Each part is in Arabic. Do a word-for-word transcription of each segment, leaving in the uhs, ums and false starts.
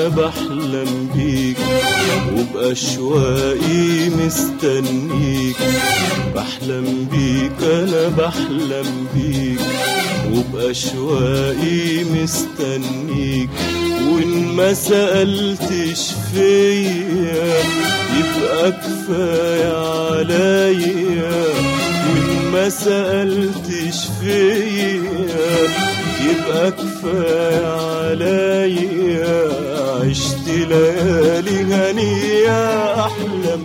أنا بحلم بيك وبأشواقي مستنيك. بحلم بيك أنا بحلم بيك وبأشواقي مستنيك. وإن ما سألتش فيا يبقى كفاية عليا. وإن ما سألتش فيا يبقى كفاية عليا. عشت ليالي هنية أحلم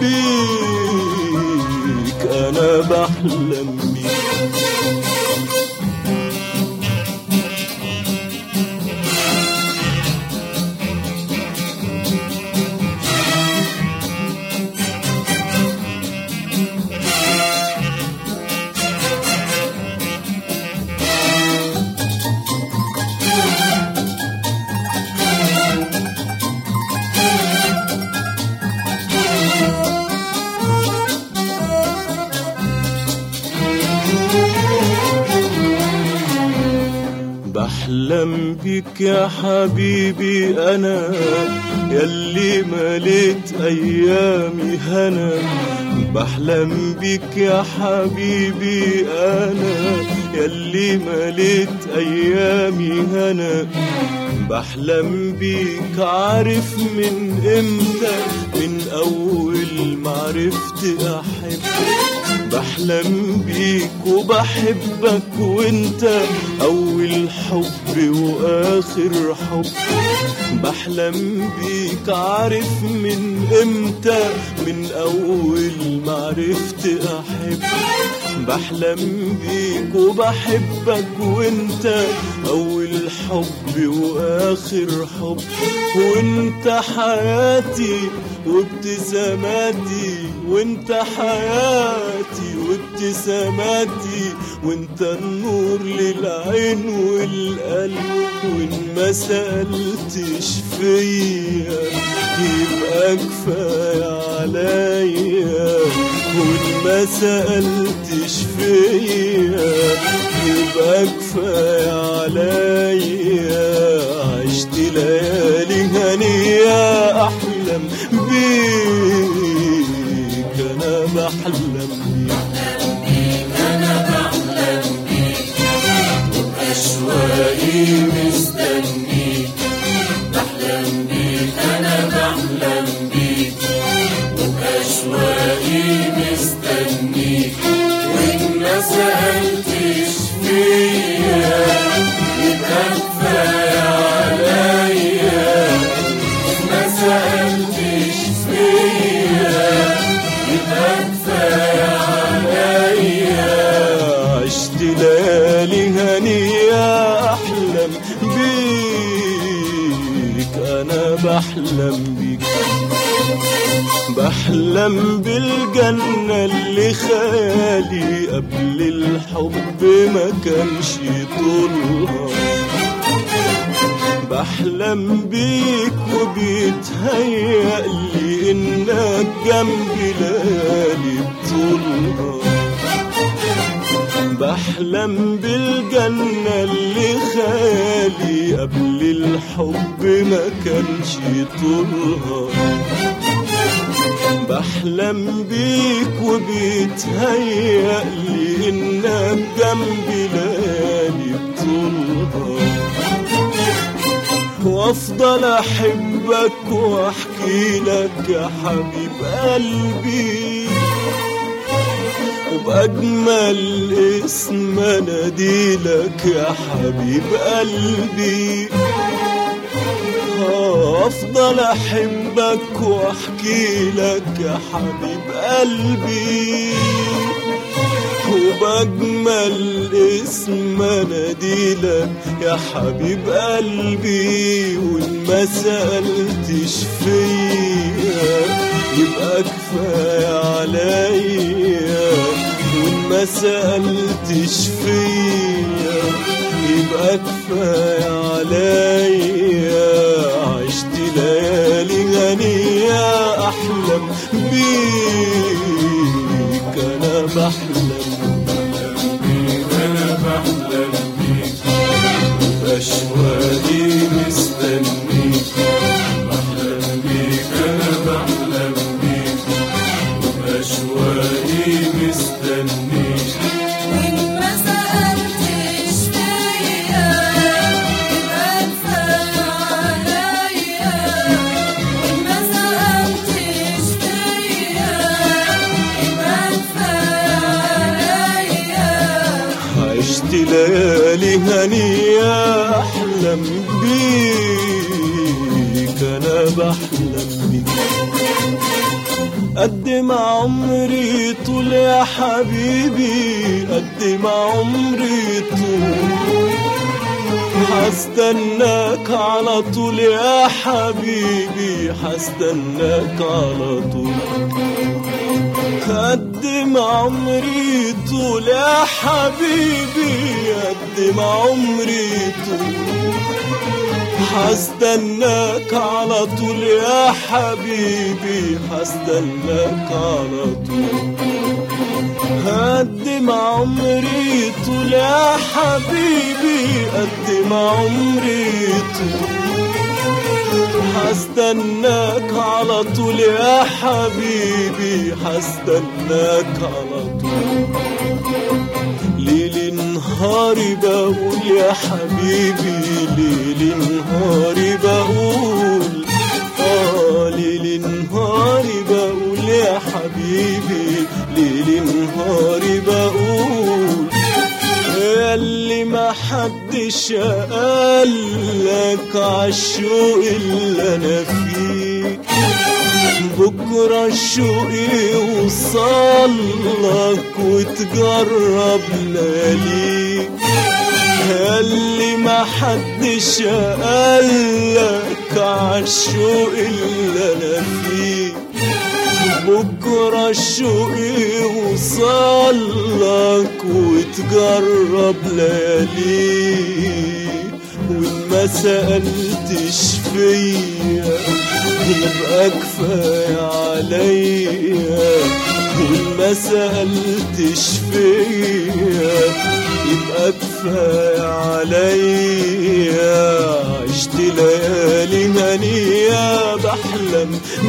بيك أنا بحلم بيك. بحلم بيك يا حبيبي أنا ياللي مليت أيامي هنا. بحلم بيك يا حبيبي أنا ياللي مليت أيامي هنا. بحلم بيك عارف من إمتى، من أول ما عرفت أحب. بحلم بيك وبحبك وانت أول حب وآخر حب. بحلم بيك عارف من امتى، من أول ما عرفت أحب. بحلم بيك وبحبك وانت أول حب وآخر حب. وانت حياتي وابتساماتي، وانت حياتي وابتساماتي، وانت النور للعين والقلب. وان ما سألتش فيا يبقى كفاية عليا. وان ما سألتش فيا يبقى كفاية عليا. عشت ليالي هنية أحلم بيك أنا بحلم بيك. أنا بحلم بيك وبأشواقي مستنيك. بحلم بيك أنا بحلم بيك وبأشواقي مستنيك. وإن ما سألتش فيا يبقى كفاية عليا. ما سألتش فيا يبقى كفاية عليا. عشت ليالي هنية أحلم بيك أنا بحلم بيك. بحلم بالجنة اللي خيالي قبل الحب ما كانش طولها. بحلم بيك وبيتهيألي إنك جنبي ليالي بطولها. بحلم بالجنة اللي خيالي قبل الحب ما كانش طولها. بحلم بيك وبيتهيألي إنك جنبي ليالي بطولها. وافضل احبك واحكي لك يا حبيب قلبي، وبأجمل اسم اناديلك يا حبيب قلبي. افضل احبك واحكي لك يا حبيب قلبي، وبأجمل اسم اناديلك يا حبيب قلبي. وإن ما سألتش فيا يبقى كفاية عليا. وإن ما سألتش فيا يبقى كفاية عليا. عشت ليالي غنية أحلم بيك أنا بحلم أنا بحلم بيك أشواقي مستنيك. ليالي هنية أحلم بيك أنا بحلم بيك. قد ما عمري طول يا حبيبي قد ما عمري طول حستناك على طول يا حبيبي حستناك على طول. قد ما عمري طول يا حبيبي قد ما عمري طول حستناك على طول يا حبيبي حستناك على طول. قد ما عمري طول يا حبيبي قد ما عمري طول حستناك على طول يا حبيبي حستناك على طول. ليل نهاري بقول يا حبيبي ليل نهاري بقول آه ليل نهاري بقول يا حبيبي ليل نهاري بقول. ياللي ما حدش قالك عالشوق اللي انا فيه بكرة الشوق يوصلك وتجرب لياليك. ياللي ما حدش قالك عالشوق اللي انا فيه بكرة الشوق يوصلك وتجرب لياليك. وإن ما سألتش فيا يبقى كفاية عليا. وإن ما سألتش فيا يبقى كفاية عليا. عشت ليالي هنية بحلم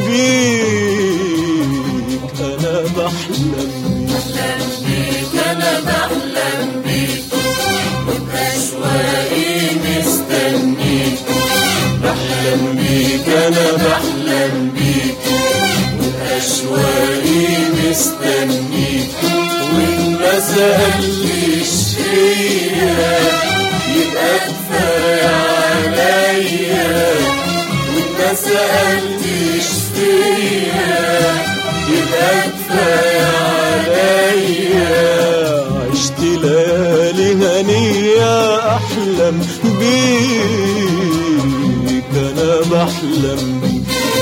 بيك أنا بحلم بيك أنا بحلم بيك وبأشواقي مستنيك. بحلم بيك أنا بحلم بيك وبأشواقي مستنيك. وإن ما سألتش فيا يبقى كفاية عليا. وإن ما سألتش فيا يبقى كفاية عليا. عشت ليالي هنية أحلم بيك أنا بحلم بيك.